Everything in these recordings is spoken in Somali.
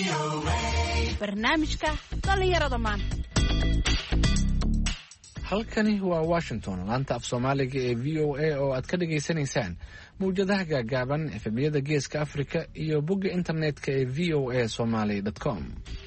barnaamijka dhalinyarada maanta. halkani waa Washington, laanta af Soomaaliga ee VOA oo aad ka dhageysanaysaan mawjadaha gaagaaban efemiyada Geeska Afrika iyo bogga internetka ee voasomali.com.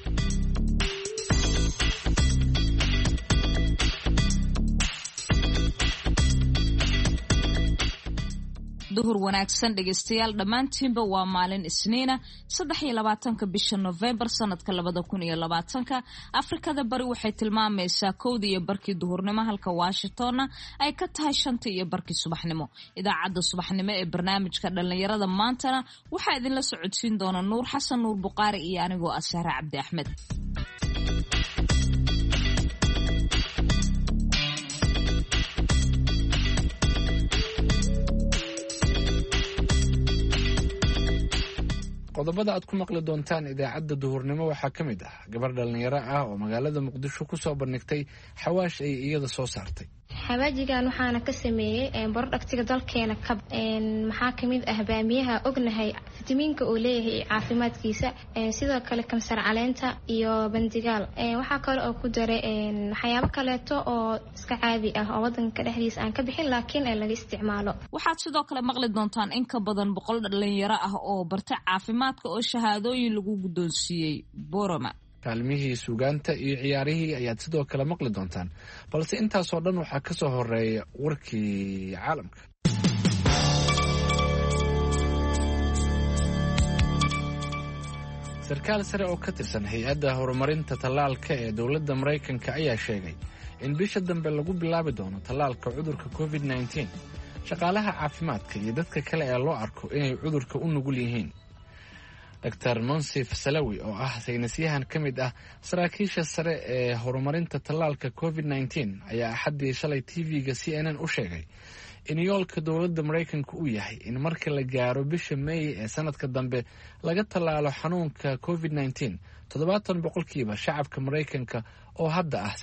duhur wanaagsan dhageystayaal dhammaantiinba waa maalin Isniina 23 bisha November sanadka 2020 Afrikada bari waxay tilmaamaysaa 1:00 duhurnimo halka Washingtonna ay ka tahay 5:00 subaxnimo. Idaacadda subaxnimo ee barnaamijka dhalinyarada maantana waxaa idinla socodsiin doona Nuur Xasan Nuur Buqaari iyo anigoo Asara Cabdi Axmed. qodobada aad ku maqli doontaan idaacadda duhurnimo waxaa ka mid ah gabar dhalinyaro ah oo magaalada Muqdisho ku soo bandhigtay xawaash ay iyada soo saartay. xawaajigan waxaana ka sameeyay bordhagtiga dalkeena maxaa kamid ah baamiyaha ognahay fitamiinka uu leeyahay caafimaadkiisa sidoo kale kamsar caleenta iyo bandigaal waxaa kale oo ku daray waxyaabo kaleeto oo iska caadi ah oo wadanka dhexdiisa aan ka bixin laakiin laga isticmaalo. waxaad sidoo kale maqli doontaan in ka badan 100 dhalinyaro ah oo bartay caafimaadka oo shahaadooyin lagu guddoonsiiyay Boroma. kaalmihii suugaanta iyo ciyaarihii ayaad sidoo kale maqli doontaan, balse intaasoo dhan waxaa ka soo horeeya warkii caalamka. sarkaal sare oo ka tirsan hay-adda horumarinta tallaalka ee dowladda Maraykanka ayaa sheegay in bisha dambe lagu bilaabi doono tallaalka cudurka COVID-19 shaqaalaha caafimaadka iyo dadka kale ee loo arko inay cudurka u nugul yihiin. Dr. Monsif Salawi oo ah saynisyahan ka mid ah saraakiisha sare ee horumarinta tallaalka COVID-19 ayaa axaddii shalay TV-ga CNN u sheegay in yoolka dowladda Maraykanka uu yahay in marka la gaaro bisha May ee sanadka dambe laga tallaalo xanuunka COVID-19 70% shacabka Maraykanka oo hadda ah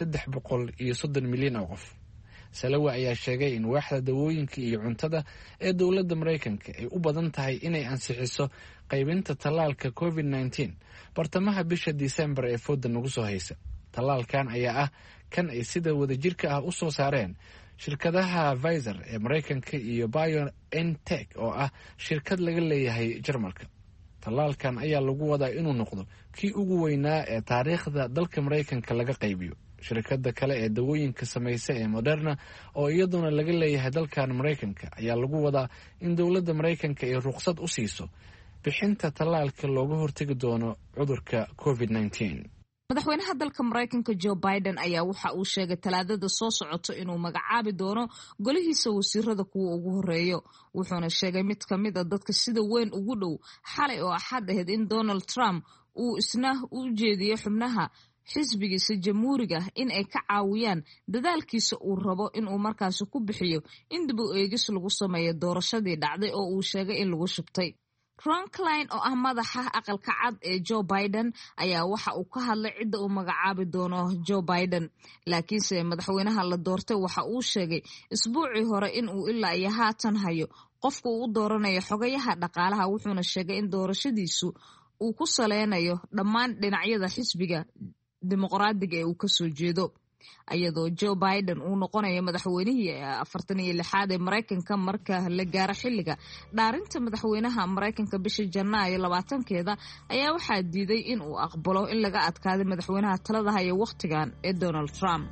330 milyan oo qof. Salawi ayaa sheegay in waaxda dawooyinka iyo cuntada ee dowladda Maraykanka ay u badan tahay inay ansixiso qaybinta tallaalka COVID-19 bartamaha bisha December ee fooda nagu soo haysa. Tallaalkan ayaa ah kan ay sida wadajirka ah u soo saareen shirkadaha Pfizer ee Maraykanka iyo BioNTech oo ah shirkad laga leeyahay Jarmalka. Tallaalkan ayaa lagu wadaa inuu noqdo kii ugu weynaa ee taariikhda dalka Maraykanka laga qaybiyo. shirkadda kale ee dawooyinka samaysa ee Moderna oo iyaduna laga leeyahay dalkan Maraykanka ayaa lagu wadaa in dowladda Maraykanka ay ruqsad u siiso bixinta tallaalka looga hortagi doono cudurka COVID-19. madaxweynaha dalka Maraykanka Joe Biden ayaa waxa uu sheegay Talaadada soo socoto inuu magacaabi doono golihiisa wasiirada kuwa ugu horeeyo. wuxuuna sheegay mid ka mid ah dadka sida weyn ugu dhow xalay oo axad ahayd in Donald Trump uu isna u jeediyay xubnaha xisbigiisa jamhuuriga in ay ka caawiyaan dadaalkiisa uu rabo in uu markaasi ku bixiyo in dib u eegis lagu sameeyo doorashadii dhacday oo uu sheegay in lagu shubtay. Ron Klein oo ah madaxa aqalka cad ee Joe Biden ayaa waxa uu ka hadlay cidda uu magacaabi doono Joe Biden, laakiinse madaxweynaha la doortay waxa uu sheegay isbuucii hore in uu ilaa iyo haatan hayo qofka uu dooranayo xogayaha dhaqaalaha. wuxuuna sheegay in doorashadiisu uu ku saleynayo dhammaan dhinacyada xisbiga dimuqraadiga ee uu ka soo jeedo. ayadoo Joe Biden uu noqonayo madaxweynihii 46aad ee Maraykanka marka la gaaro xilliga dhaarinta madaxweynaha Maraykanka bisha Janaayo 20keeda ayaa waxaa diiday in uu aqbalo in laga adkaado madaxweynaha talada haya waqtigan ee Donald Trump.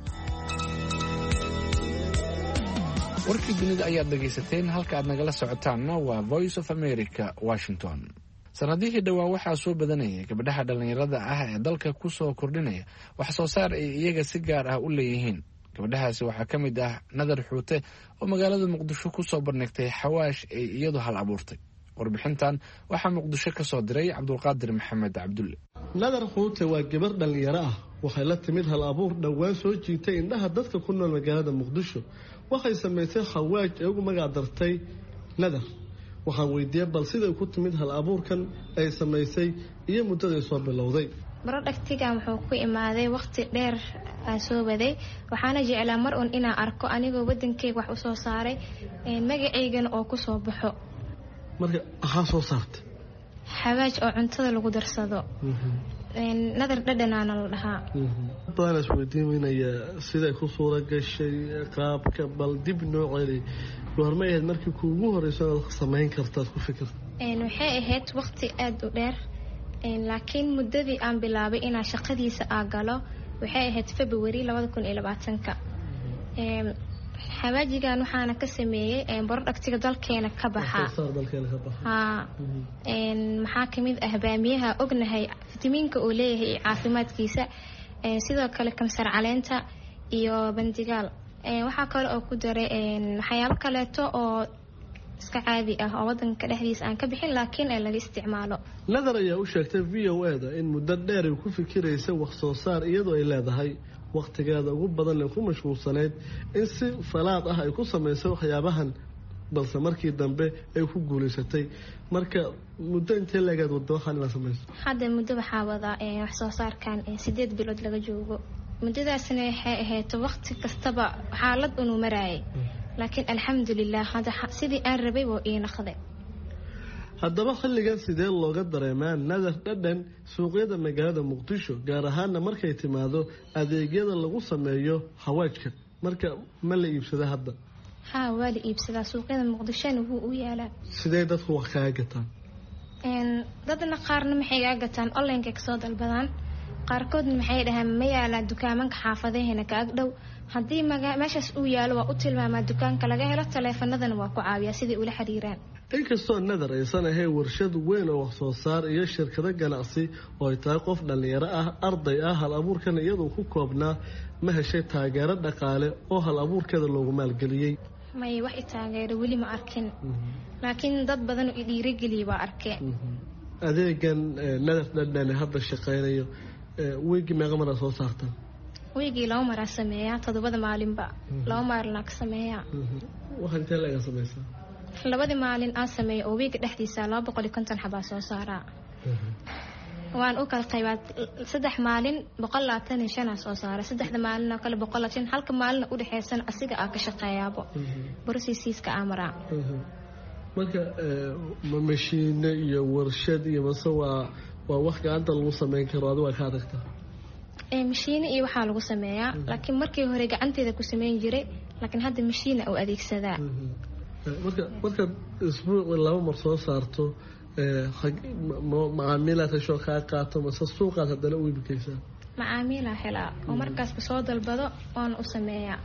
warkii dunida ayaad dhageysateen, halka aad nagala socotaanna waa Voice of America, Washington. sanadihii dhawaa waxaa soo badanayay gabdhaha dhalinyarada ah ee dalka ku soo kordhinaya wax soo saar ay iyaga si gaar ah u leeyihiin. gabdhahaasi waxaa ka mid ah Nadar Xuute oo magaalada Muqdisho ku soo bandhigtay xawaash ay iyadu hal abuurtay. warbixintan waxaa Muqdisho ka soo diray Cabdulqaadir Maxamed Cabdulle. Nadar Xuute waa gabar dhalinyaro ah, waxay la timid hal abuur dhawaan soo jiitay indhaha dadka ku nool magaalada Muqdisho. waxay samaysay xawaaj ay ugu magac dartay Nadar. waxaan weydiiyay bal sida ku timid hal abuurkan ay samaysay iyo muddada soo bilowday. brodhagtiga wuxuu ku imaaday waqti dheer aan soo waday, waxaana jeclaa mar uun inaan arko anigoo wadankeyga wax u soo saaray magaceygana oo ku soo baxo. marka waxaa soo saartay xawaaj oo cuntada lagu darsado nadar dhadhanaana la dhahaa badan isweydiinaya sida ku suura gashay qaabka bal dib nooceedii goorma ahayd markii kuugu horeyso aad samayn kartaa ku fikir waxay ahayd waqti aad u dheer laakiin muddadii aan bilaabay inaan shaqadiisa galo waxay ahayd February 2020ka xawaajigan waxaana ka sameeyay productiga dalkeena ka baxa maxaa kamid ah baamiyaha ognahay fitamiinka uu leeyahay caafimaadkiisa sidoo kale kamsar caleenta iyo bandigaal waxaa kale oo ku daray waxyaabo kaleeto oo iska caadi ah oo wadanka dhexdiisa aan ka bixin laakiin ay laga isticmaalo nadar ayaa u sheegtay VOA-da in muddo dheer ay ku fikiraysa wax soo saar iyadoo ay leedahay waqtigeeda ugu badan ee ku mashquulsaneyd in si falaad ah ay ku sameysay waxyaabahan balse markii dambe ay ku guuleysatay marka muddo intee leegaad waddo waxaan la sameeyay hadda muddo waxaa wadaa wax soo saarkan 8 bilood laga joogo muddadaasna waxay ahayd waqti kastaba xaalad uu maraayay laakiin alxamdulillah hada sidii aan rabay waa ii noqday haddaba xilligan sidee looga dareemaa nadar dhadhan suuqyada magaalada Muqdisho gaar ahaan markay timaado adeegyada lagu sameeyo xawaajka marka ma la iibsada hadda waa la iibsadaa suuqyada Muqdisho u yaalaa sidee dadku wax ka gataan dadna qaarna maxay ka gataan online ka soo dalbadaan qaarkood maxay dhahaan ma yaala dukaamanka xaafadaheena ka agdhow haddii meeshaas uu yaalo waa u tilmaamaa dukaanka laga helo taleefanadana waa ku caawiyaa sidii ula xiriiraan inkastoo nadar aysan ahayn warshad weyn oo wax soo saar iyo shirkado ganacsi oo ay tahay qof dhalinyaro ah arday ah hal abuurkan iyadoo ku koobnaa ma heshay taageero dhaqaale oo hal abuurkeeda loogu maalgeliyey may wax taageero weli ma arkin laakiin dad badan oo dhiirigeliyay baa arkeen adeegan nadar dhadhan hadda shaqeynayo weegi meeqa mar soo saartan weegi loo maraa sameeyaa 7 maalinba loo maarna ka sameeyaa waxaan inta laga sameeyay 2 maalin aan sameeyo oo weegi dhexdiisa 250 xabaa soo saaraa waan u kala qaybaa 3 maalin 125 soo saara 3 maalin oo kale 120 halka maalin u dhaxaysan asiga ka shaqeeyaabo processiska amara marka mashiin iyo warshad iyo waa wax gacanta lagu sameyn karo adiga ka adagta mashiin iyo waxa lagu sameeyaa laakiin markii hore gacanteeda ku sameyn jiray laakiin hadda mashiin oo adeegsadaa marka isbuuc laba mar soo saarto macaamiilada soo qaato mase suuqaad hadana u iibkaysaa macaamiila helaa oo markaas soo dalbado oon u sameeyaa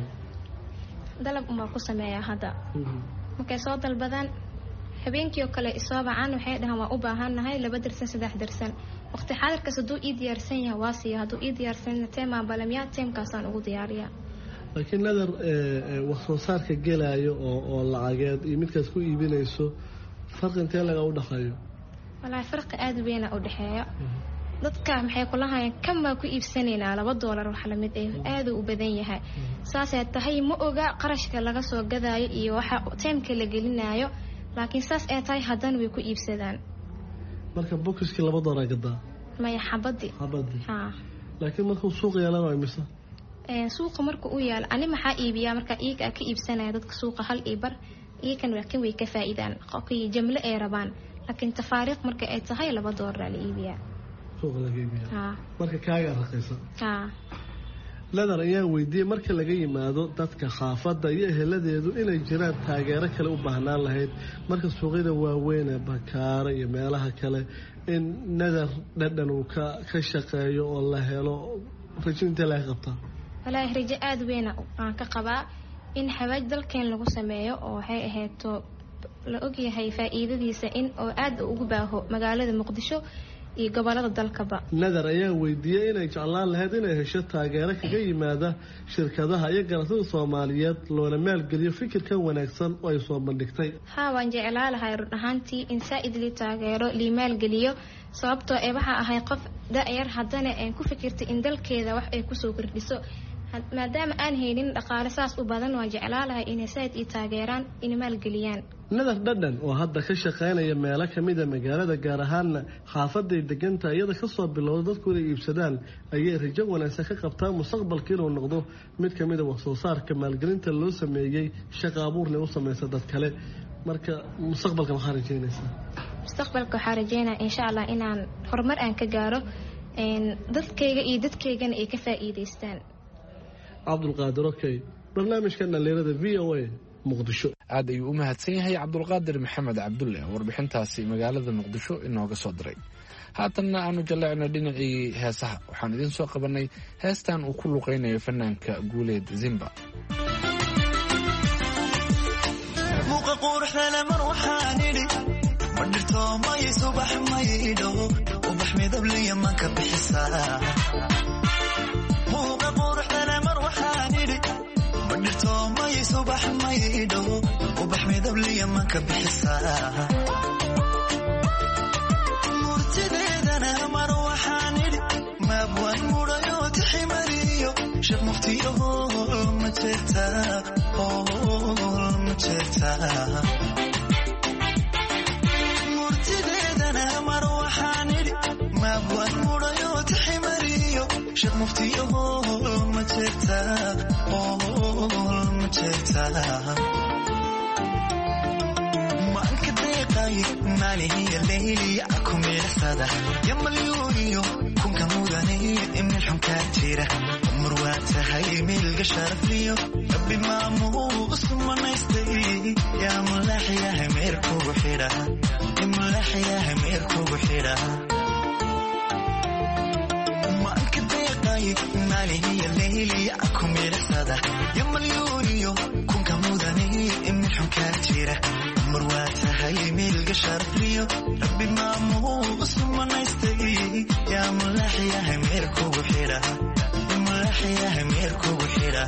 dalab uma ku sameeyaa hadda markay soo dalbadaan habeenkii oo kale isoo bacaan waxay dhahaan waa u baahanahay 2 darsan 3 darsan waqti xaadirkaas haduu ii diyaarsan yahay waa si haduu ii diyaarsan teema balamiya teemkaasaan ugu diyaariyaa laakiin nadar wax soo saarka gelaayo oo lacageed iyo midkaas ku iibinayso farqi intee laga u dhaxayo walahi farqi aad weyn u dhaxeeyo dadka maxay ku lahaayeen kama ku iibsanaynaa $2 wax la mid ah aad u badan yahay saasay tahay ma oga qarashka laga soo gadaayo iyo waxa teemka la gelinayo laakiin saas ay tahay hadan way ku iibsadaan marka boxki $2 gadaa ma xabadi laakiin markuu suuq yeelanayo imisa suuqa markuu u yaal ani maxaa iibiyaa marka iyaga ka iibsanaya dadka suuqa hal iibar iyakan laakiin way ka faa'iidaan qofkii jumlo ay rabaan laakiin tafaariiq marka ay tahay $2 la iibiyaa suuqa la iibiyaa marka kaaga raqiisan nadar ayaa weydiiyay marka laga yimaado dadka xaafadda iyo eheladeedu inay jiraan taageero kale u baahnaan lahayd marka suuqyada waaweyn ee Bakaara iyo meelaha kale in nadar dhadhan uu ka shaqeeyo oo la helo rajinta la qabtaa walahi rajo aad weyn aan ka qabaa in xawaaj dalkeen lagu sameeyo oo waxay ahaato la ogyahay faa'iidadiisa in oo aad ugu baaho magaalada Muqdisho iyo gobolada dalkaba nadar ayaa weydiiyay inay jeclaan lahayd inay hesho taageero kaga yimaada shirkadaha iyo ganacsatada Soomaaliyeed loona maalgeliyo fikirkan wanaagsan oo ay soo bandhigtay waan jeclaan lahaa ruuxaantii in saa'id li taageero li maalgeliyo sababtoo ay waxa ahay qof da'yar haddana aan ku fikirtay in dalkeeda wax ay ku soo kordhiso maadaama aan haynin dhaqaale saas u badan waa jeclaan lahaa inay saa'id i taageeraan in maalgeliyaan nadar dhadhan oo hadda ka shaqeynaya meelo kamid ah magaalada gaar ahaan xaafadda deganta iyada ka soo bilowday dadku inay iibsadaan ayay rajo wanaagsan ka qabtaa mustaqbalka inuu noqdo mid kamid ah wax soo saarka maalgelinta loo sameeyay shaqo abuurna u sameeyay dad kale marka mustaqbalka maxaa rajaynaysaa mustaqbalka waxaa rajeynaa insha allah inaan horumar aan ka gaaro dadkayga iyo dadkaygana ay ka faa'iidaystaan. cabdulqaadir okey, barnaamijka dhalinyarada VOA muqdisho. aad ayuu u mahadsan yahay cabdulqaadir maxamed cabdulle warbixintaasi magaalada muqdisho inooga soo diray. haatanna aanu jaleecna dhinacii heesaha, waxaan idiin soo qabanay heestan uu ku luqaynayo fanaanka guuleed Zimba. muuqa quruxdana mar waxaan idhi ma dhirto may subax maydho ubax midable ma ka bixisaa. muuqa quruxdana mar waxaan idhi ma dhirto may subax maydho ubax midable ma ka bixisaa. murtideedana mar waxaan idhi maabwan mudhayo tiximariyo sheekh muftiyo ma jeertaa murtideedana mar waxaan idhi maabwan mudhayo tiximariyo sheekh muftiyo ma jeertaa. maanka deeqay maalihiya leyliya ku meelsada ya malyuuniyo kunka mudanay imil xunkaa jira mar waa tahay milga sharafliyo rabbi maamuu isku manaystay yaa mulaxyaha meerkugu xidha mulaxyaha meerkugu xidha. maanka deeqay maalihiya leyliya ku meelsada ya malyuuniyo kunka mudanay imil xunkaa jira mar waa tahay milga sharafliyo rabbi maamuu isku manaystay yaa mulaxyaha meerkugu xidha mulaxyaha meerkugu xidha.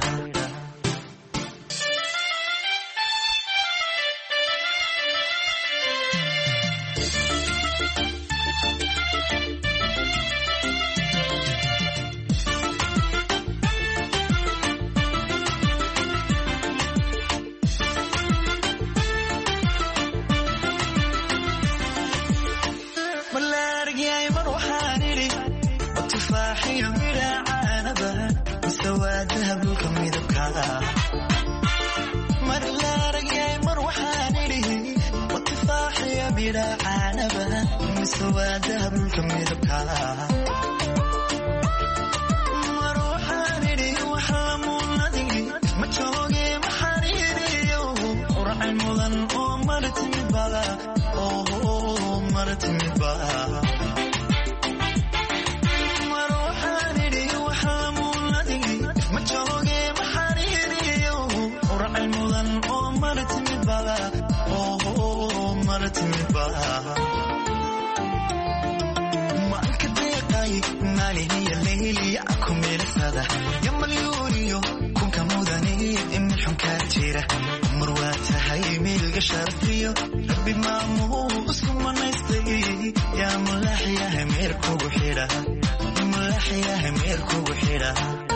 maanka deeqay maalihiya leyliya ku meelsada ya malyuuniyo kunka mudanay imil xunkaa jira mar waa tahay milga sharafliyo rabbi maamuu isku manaystay yaa mulaxyaha meerkugu xidha mulaxyaha meerkugu xidha.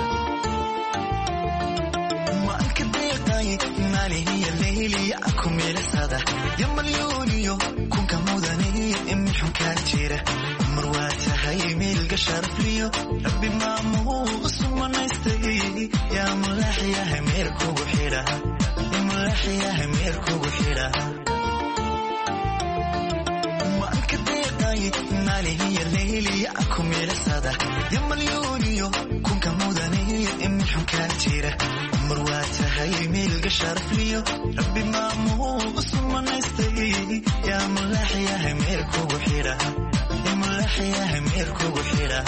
maanka deeqay maalihiya leyliya ku meelsada ya malyuuniyo kunka mudanay imil xunkaa jira mar waa tahay milga sharafliyo rabbi maamuu isku manaystay yaa mulaxyaha meerkugu xidha mulaxyaha meerkugu xidha. maanka deeqay maalihiya leyliya ku meelsada ya malyuuniyo kunka mudanay imil xunkaa jira mar waa tahay milga sharafliyo rabbi maamuu isku manaystay yaa mulaxyaha meerkugu xidha mulaxyaha meerkugu xidha.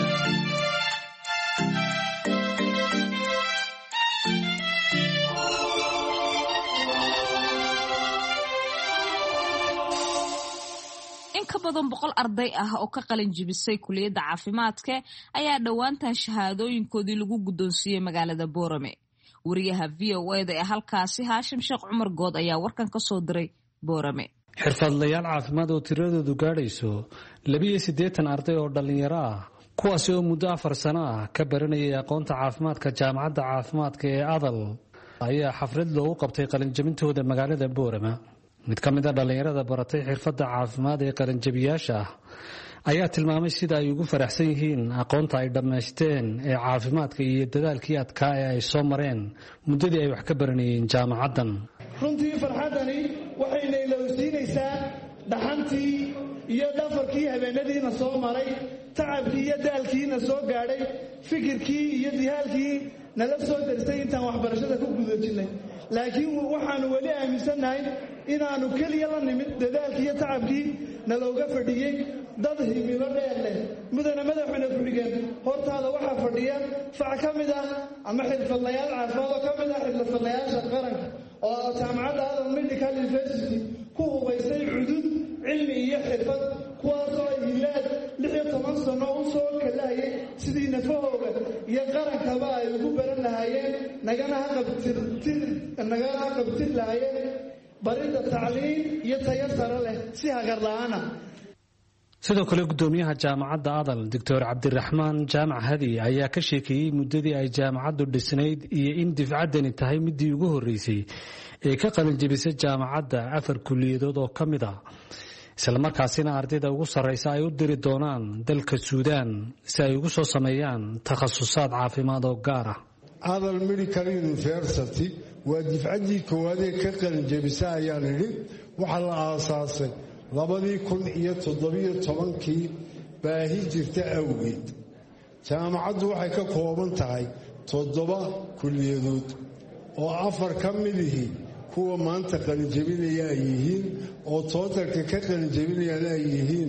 ka badan 100 arday ah oo ka qalin jibisay kuliyadda caafimaadka ayaa dhowaantan shahaadooyinkoodii lagu guddoonsiiyey magaalada Boorame. wariyaha VOA-da ee halkaasi Haashim Sheekh Cumar Good ayaa warkan ka soo diray Boorame. xirfadlayaal caafimaad oo tiradoodu gaadhayso 82 arday oo dhalinyaro ah kuwaasi oo muddo 4 sano ah ka baranayay aqoonta caafimaadka jaamacadda caafimaadka ee Adal ayaa xaflad loogu qabtay qalinjabintooda magaalada Boorame. mid ka mid ah dhalinyarada baratay xirfadda caafimaad ee qalinjabiyaasha ayaa tilmaamay sida ay ugu faraxsan yihiin aqoonta ay dhammaysteen ee caafimaadka iyo dadaalkii adkaa ee ay soo mareen muddadii ay wax ka baranayeen jaamacaddan. runtii farxaddani waxayna ilowsiinaysaa dhaxantii iyo dhafarkii habeenadiina soo maray tacabkii iyo daalkiina soo gaadhay fikirkii iyo dihaalkii nala soo darsay intaan waxbarashada ku guda jirnay laakiin waxaanu weli aaminsannahay inaannu keliya la nimid dadaalkii iyo tacabkii nalooga fadhiyey dad himilo dheer leh mudana madaxweyne ku-xigeen hortaada waxaa fadhiya fac ka mid ah ama xirfadlayaal caafimaad oo ka mid ah xirfadlayaasha qaranka oo jaamacadda Adam Medical University ku hubaysay cudud cilmi iyo xirfad kuwaasoo ay hilaad 16 sano u soo kalahayay sidii nafahooga iyo qarankaba ay ugu baran lahaayeen nagana qabtir lahaayeen baridda tacliin iyo tayo sare leh si hagar la'aana. sidoo kale gudoomiyaha jaamacadda Adal Dr. Cabdiraxmaan Jaamac Hadi ayaa ka sheekeeyay muddadii ay jaamacaddu dhisnayd iyo in difcaddani tahay midii ugu horeysay ee ka qalin jebisay jaamacadda 4 kuliyadood oo kamid ah isla markaasina ardayda ugu sareysa ay u diri doonaan dalka Suudaan si ay ugu soo sameeyaan takhasusaad caafimaad oo gaar ah. Adal Medical University waa difcaddii koowaad ee ka qalin jebisay ayaa nidhi waxa la aasaasay 2017 baahi jirta awgeed. jaamacaddu waxay ka kooban tahay 7 kuliyadood oo 4 ka mid yihiin kuwa maanta qalin jebinaya ay yihiin oo tootalka ka qalin jebinayana ay yihiin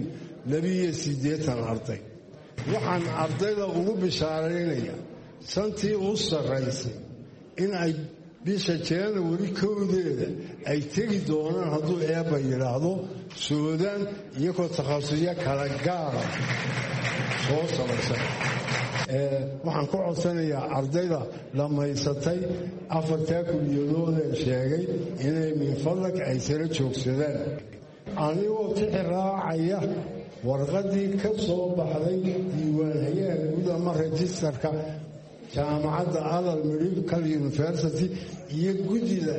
82 arday. waxaan ardayda ugu bishaaraynaya santii u sarraysay in ay bisha January 1 ay tegi doonaan hadduu eeba yiraahdo Suudaan iyagoo takhasusyo kala gaar ah soo samaysan. waxaan ku codsanayaa ardayda dhammaysatay 4 kuliyadood ee sheegay inay min fadlag ay sare joogsadaan anigoo tixraacaya warqadii ka soo baxday diiwaanhayaha guud ama registerka jaamacadda Adal Medical University iyo gudida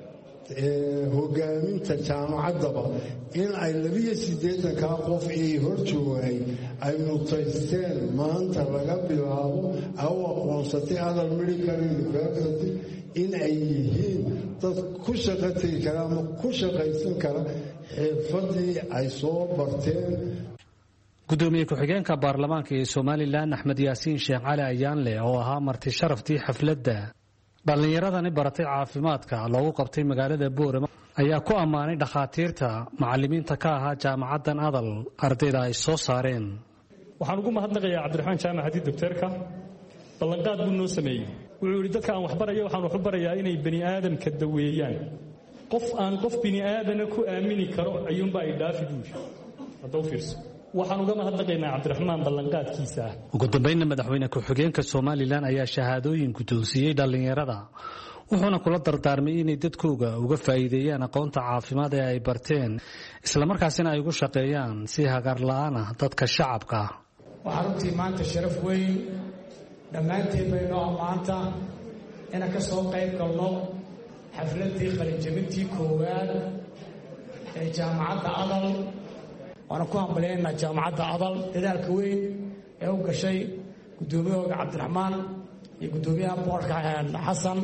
hogaaminta jaamacaddaba in ay 82 qof ee hor joogay ay mutaysteen maanta laga bilaabo aw aqoonsatay Adal Medical University in ay yihiin dad ku shaqayn kara ama ku shaqaysan kara xirfadii ay soo barteen. gudoomiye ku-xigeenka baarlamaanka ee Soomaaliland Axmed Yaasiin Sheekh Cali Ayaanle oo ahaa marti sharaftii xafladda dhalinyaradani baratay caafimaadka loogu qabtay magaalada Boorama ayaa ku ammaanay dhakhaatiirta macallimiinta ka ahaa jaamacaddan Adal ardayda ay soo saareen. waxaan ugu mahadnaqayaa Cabdiraxmaan Jaamac Hadi doctorka ballanqaad buu noo sameeyay wuxuu yiri dadka aan wax barayo waxaan wax u barayaa inay bani aadamka daweeyaan qof aan qof bani aadana ku aamini karo ayuunba ay dhaafi duush hadda u fiirso waxaan uga mahadnaqaynaa Cabdiraxmaan ballanqaadkiisa. ugu dambeynna madaxweyne ku-xigeenka Soomaaliland ayaa shahaadooyin guddoonsiiyay dhalinyarada wuxuuna kula dardaarmay inay dadkooga uga faa'iideeyaan aqoonta caafimaad ee ay barteen isla markaasina ay ugu shaqeeyaan si hagar la'aan ah dadka shacabka. waxaa runtii maanta sharaf weyn dhammaanteen baynoo maanta inaan ka soo qayb galno xafladii qalinjebintii koowaad ee jaamacadda Adal. waana ku hambalyeynaa jaamacadda Adal dadaalka weyn ee u gashay gudoomiyahooga Cabdiraxmaan iyo gudoomiyaha boorka Xasan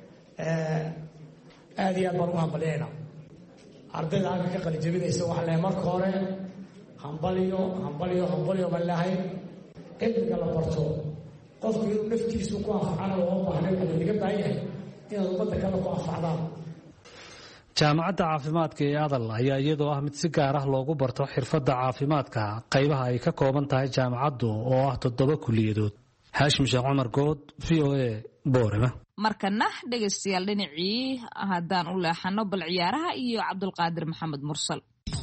aad iyo aad baan ugu hambalyeynaa ardayda halka ka qalin jebinaysa waxaa leeyahay marka hore hambalyo baan leeyahay cilmiga la barto qofku inuu naftiisu ku anfacana loo baahnay wuxuu iga baahan yahay inaad ummadda kale ku anfacdaan. jaamacadda caafimaadka ee Adal ayaa iyadoo ah mid si gaar ah loogu barto xirfadda caafimaadka qaybaha ay ka kooban tahay jaamacaddu oo ah 7 kuliyadood. Haashim Sheekh Cumar Good VOA Boorama. markana dhageystayaal dhinacii haddaan u leexano bal ciyaaraha iyo Cabdulqaadir Maxamed Mursal.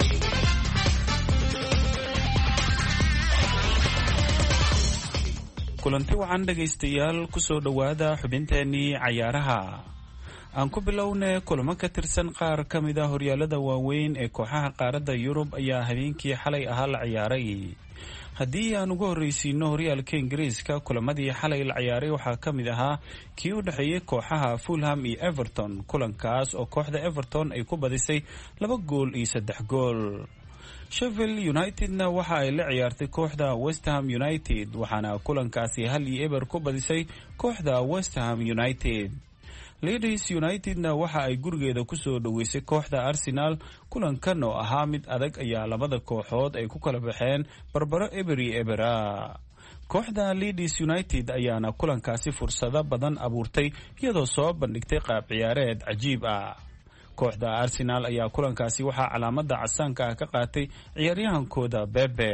kulanti wacan dhageystayaal ku soo dhawaada xubinteennii cayaaraha. aan ku bilownay kulamo ka tirsan qaar ka mid ah horyaalada waaweyn ee kooxaha qaaradda Yurub ayaa habeenkii xalay ahaa la ciyaaray. haddii aan ugu horreysiino horyaalka Ingiriiska kulamadii xalay la ciyaaray waxaa ka mid ahaa kii u dhexeeyay kooxaha Fulham iyo Everton kulankaas oo kooxda Everton ay ku badisay 2 gool iyo 3 gool. Sheffield Unitedna waxa ay la ciyaartay kooxda West Ham United waxaana kulankaasi 1-0 ku badisay kooxda West Ham United. Leeds Unitedna waxa ay gurigeeda ku soo dhaweysay kooxda Arsenal. Kulankan oo ahaa mid adag ayaa labada kooxood ay ku kala baxeen barbaro ebera. Kooxda Leeds United ayaana kulankaasi fursado badan abuurtay iyadoo soo bandhigtay qaab ciyaareed cajiib ah. Kooxda Arsenal ayaa kulankaasi waxaa calaamada casaanka ka qaatay ciyaaryahankooda Bebe.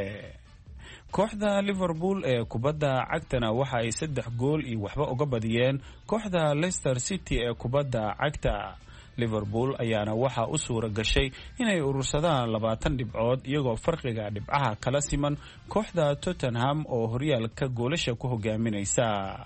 Kooxda Liverpool ee kubadda cagtana waxa ay 3 gool iyo waxba uga badiyeen kooxda Leicester City ee kubadda cagta. Liverpool ayaana waxa u suura gashay inay urursadaan 20 dhibcood iyagoo farqiga dhibcaha kala siman kooxda Tottenham oo horyaalka goolasha ku hogaaminaysa.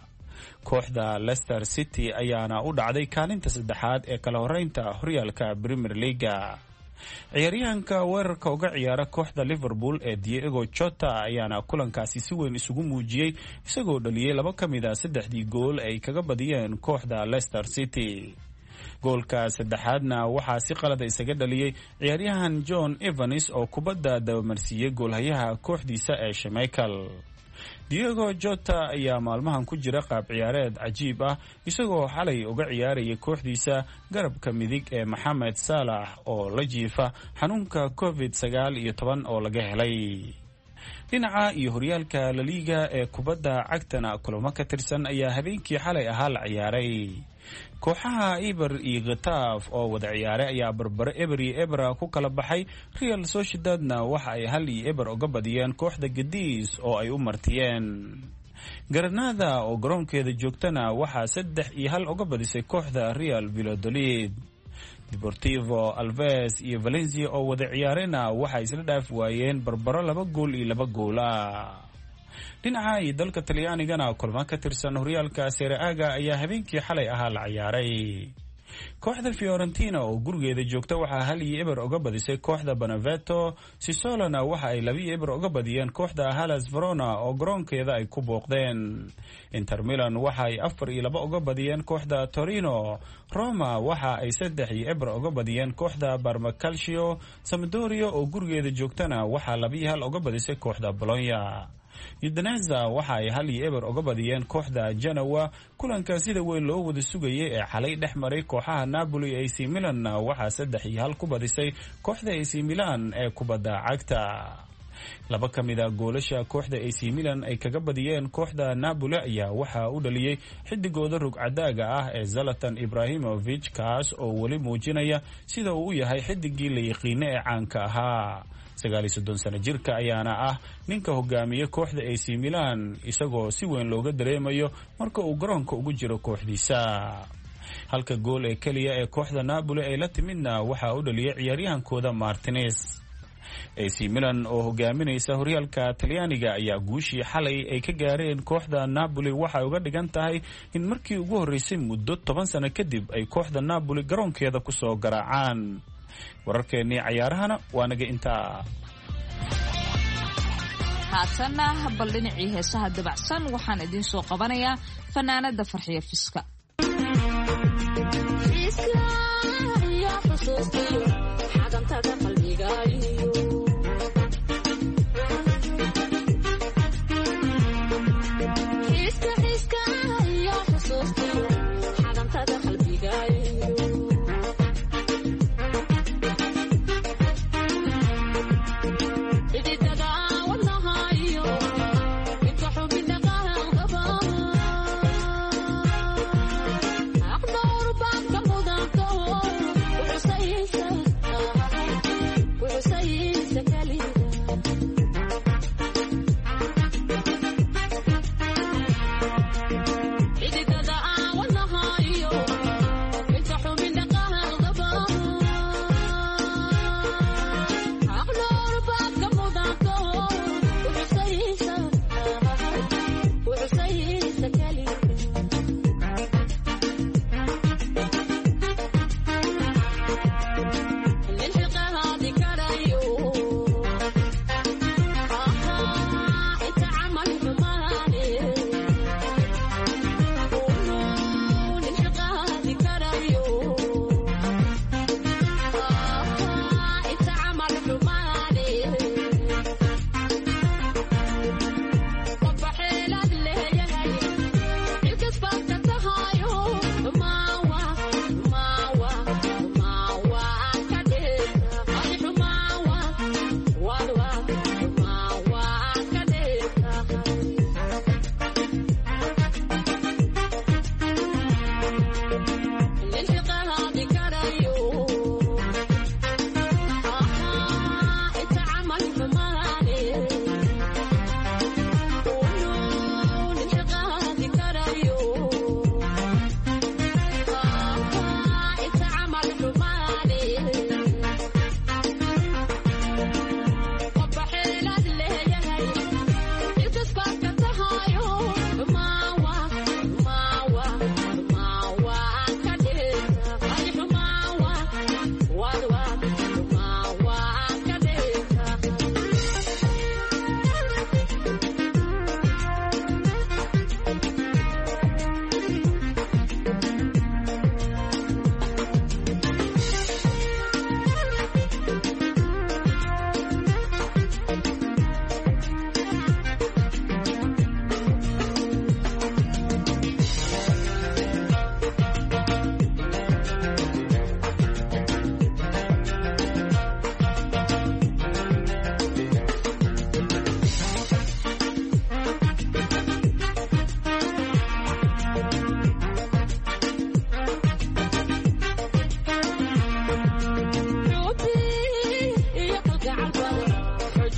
Kooxda Leicester City ayaana u dhacday kaalinta 3aad ee kala horeynta horyaalka Premier League. Ciyaaryahanka weerarka uga ciyaara kooxda Liverpool ee Diego Jota ayaana kulankaasi si weyn isugu muujiyay isagoo dhaliyay 2 ka mid ah 3 gool ay kaga badiyeen kooxda Leicester City. Goolka saddexaadna waxaa si qalad isaga dhaliyay ciyaaryahan John Evans oo kubadda dabamarsiiyay goolhayaha kooxdiisa ee Schmeichel. Diego Jota ayaa maalmahan ku jira qaab ciyaareed cajiib ah isagoo xalay uga ciyaarayay kooxdiisa garabka midig ee Mohamed Salah oo la jiifa xanuunka COVID-19 oo laga helay. Dhinaca iyo horyaalka La Liga ee kubadda cagtana kulamo ka tirsan ayaa habeenkii xalay ahaa la ciyaaray. Kooxaha Eibar iyo Getafe oo wada ciyaaray ayaa barbaro ebera ku kala baxay. Real Sociedadna waxa ay 1-0 uga badiyeen kooxda Cadiz oo ay u martiyeen. Granada oo garoonkeeda joogtana waxaa 3-1 uga badisay kooxda Real Valladolid. Deportivo Alaves iyo Valencia oo wada ciyaarayna waxa isla dhaaf waayeen barbaro 2 gool iyo 2 gool ah. Dhinaca iyo dalka Talyaanigana kulamo ka tirsan horyaalka Serie A ayaa habeenkii xalay ahaa la ciyaaray. Kooxda Fiorentina oo gurigeeda joogta waxaa 1-0 uga badisay kooxda Benevento. Sassuolona waxa ay 2-0 uga badiyeen kooxda Hellas Verona oo garoonkeeda ay ku booqdeen. Inter Milan waxa ay 4-2 uga badiyeen kooxda Torino. Roma waxa ay 3-0 uga badiyeen kooxda Parma Calcio. Sampdoria oo gurigeeda joogtana waxa 2-1 uga badisay kooxda Bologna. Udinese waxa ay 1-0 uga badiyeen kooxda Genoa. Kulanka sida weyn loo wada sugayay ee xalay dhexmaray kooxaha Napoli iyo AC Milan waxa 3-1 ku badisay kooxda AC Milan ee kubadda cagta. 2 ka mid ah goolasha kooxda AC Milan ay kaga badiyeen kooxda Napoli ayaa waxa uu dhaliyay xidigooda rugcadaaga ah ee Zlatan Ibrahimovic kaas oo wali muujinaya sida uu yahay xidigii la yaqiinay ee caanka ahaa. 39 sano jirka ayaana ah ninka hogaamiye kooxda AC Milan isagoo si weyn looga dareemayo marka uu garoonka ugu jiro kooxdiisa. Halka gool ee kaliya ee kooxda Napoli ay la timidna waxa uu dhaliyay ciyaaryahankooda Martinez. AC Milan oo hogaaminaysa horyaalka Talyaaniga ayaa guushii xalay ay ka gaareen kooxda Napoli waxay uga dhigan tahay in markii ugu horeysay muddo 10 sano kadib ay kooxda Napoli garoonkeeda ku soo garaacaan. wararkeennii cayaarahana waa naga intaa. haatanna bal dhinacii heesaha dabacsan waxaan idiin soo qabanayaa fanaanada Farxiyo Fiska.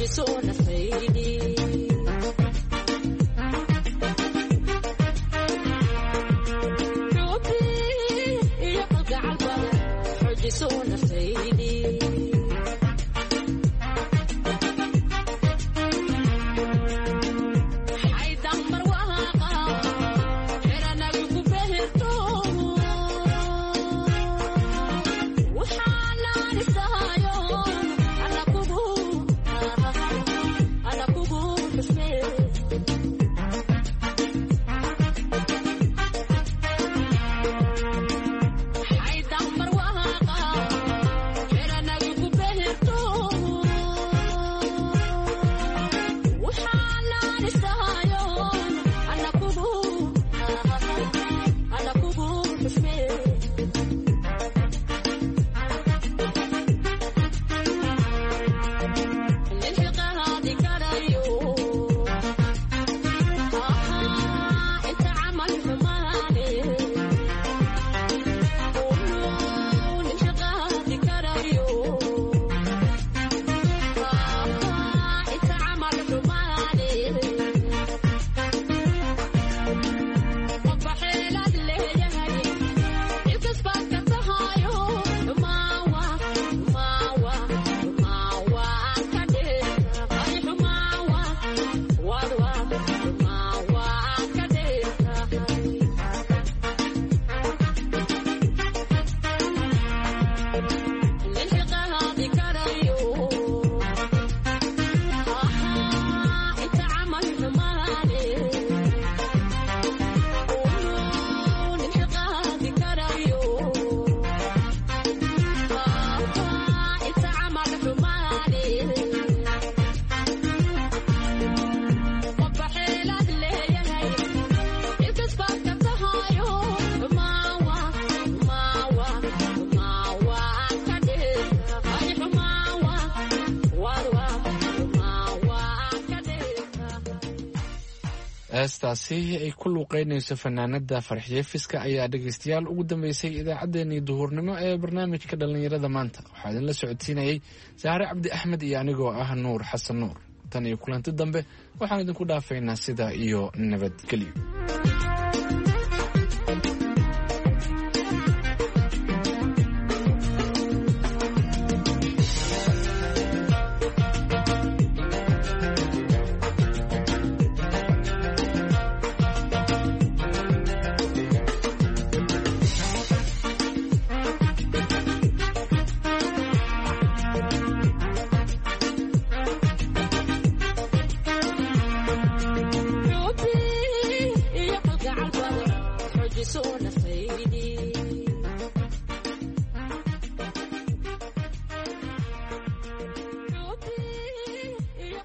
heestaasi ay ku luuqeynayso fanaanada farxiye fiska ayaa dhegaystayaal ugu dambeysay idaacaddeenii duhurnimo ee barnaamijka dhallinyarada maanta waxaa idinla socodsiinayay saare cabdi axmed iyo anigoo ah nuur xasan nuur tan iyo kulanti dambe waxaan idinku dhaafaynaa sidaa iyo nabadgelyo.